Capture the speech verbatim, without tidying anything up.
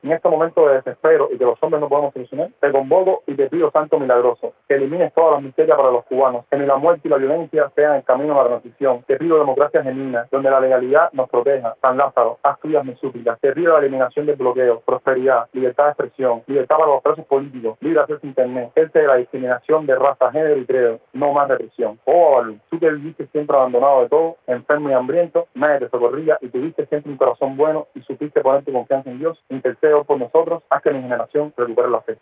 En este momento de desespero y que los hombres no podemos solucionar, te convoco y te pido, Santo Milagroso, que elimines todas las miserias para los cubanos, que ni la muerte y la violencia sean el camino a la transición. Te pido democracia genuina, donde la legalidad nos proteja. San Lázaro, haz tuyas mis súplicas. Te pido la eliminación del bloqueo, prosperidad, libertad de expresión, libertad para los presos políticos, libre acceso a internet, cese de la discriminación de raza, género y credo, no más represión. Oh, Avalú, tú que viviste siempre abandonado de todo, enfermo y hambriento, nadie te socorría y tuviste siempre un corazón bueno y supiste poner tu confianza en Dios, intercede por nosotros, haz que mi generación recupere la fe.